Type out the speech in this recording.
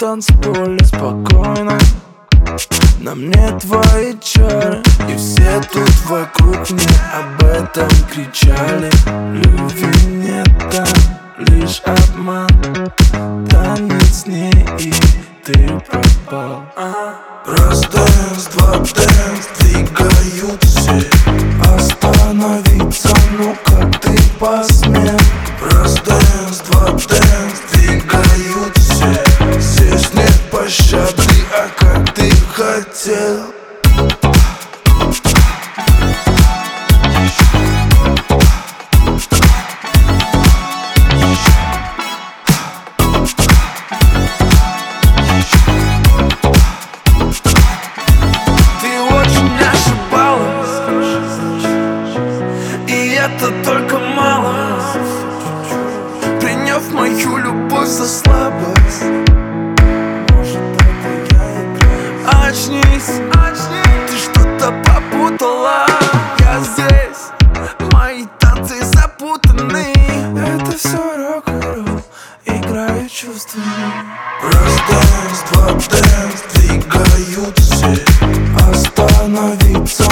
танцполе спокойно. На мне твои чары, и все тут вокруг мне об этом кричали. Любви нет там, лишь обман. Танец с ней, и ты пропал. Раз дэнс, два дэнс, двигают все. Остановиться, ну как ты посмел? Раз дэнс, два дэнс, двигают все. Здесь нет пощады, а как ты хотел. Это только мало, приняв мою любовь за слабость. Очнись, ты что-то попутала. Я здесь, мои танцы запутаны. Это все рок-н-ролл, играю чувствами. Раз дэнс, два дэнс, двигают все. Остановиться,